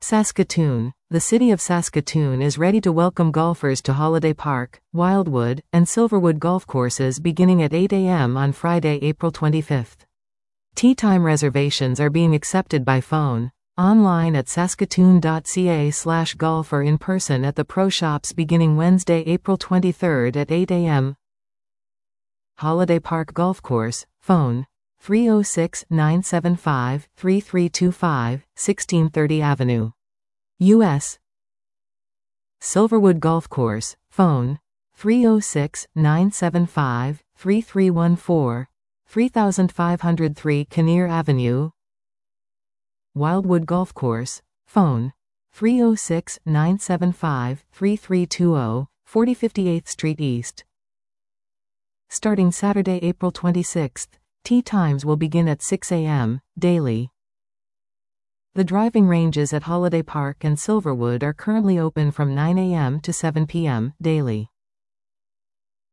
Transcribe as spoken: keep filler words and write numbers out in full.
Saskatoon. The city of Saskatoon is ready to welcome golfers to Holiday Park, Wildwood, and Silverwood golf courses beginning at eight a m on Friday, April twenty-fifth. Tee time reservations are being accepted by phone, online at saskatoon dot c a slash golf or in person at the pro shops beginning Wednesday, April twenty-third at eight a m Holiday Park Golf Course, phone, three oh six, nine seven five, three three two five, sixteen thirty Avenue. U S Silverwood Golf Course, phone, three oh six, nine seven five, three three one four, three five oh three Kinnear Avenue. Wildwood Golf Course, phone, three oh six, nine seven five, three three two zero, forty fifty-eighth Street East. Starting Saturday, April twenty-sixth, tee times will begin at six a m, daily. The driving ranges at Holiday Park and Silverwood are currently open from nine a m to seven p m, daily.